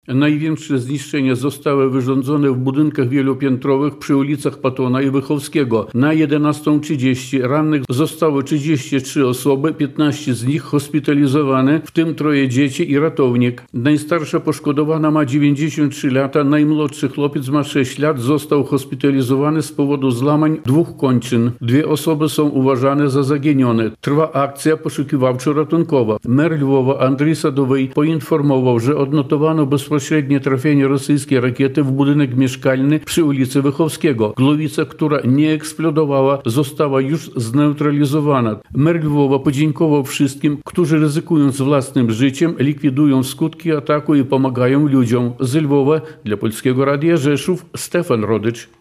Największe zniszczenia zostały wyrządzone w budynkach wielopiętrowych przy ulicach Patona i Wychowskiego. Na 11:30 rannych zostało 33 osoby, 15 z nich hospitalizowane, w tym 3 dzieci i ratownik. Najstarsza poszkodowana ma 93 lata, najmłodszy chłopiec ma 6 lat, został hospitalizowany z powodu złamań 2 kończyn. 2 osoby są uważane za zaginione. Trwa akcja poszukiwawczo-ratunkowa. Mer Lwowa Andrzej Sadowy poinformował, że odnotowano bezpośrednie trafienie rosyjskiej rakiety w budynek mieszkalny przy ulicy Wychowskiego. Głowica, która nie eksplodowała, została już zneutralizowana. Mer Lwowa podziękował wszystkim, którzy ryzykując własnym życiem, likwidują skutki ataku i pomagają ludziom. Z Lwowa dla Polskiego Radia Rzeszów Stefan Rodycz.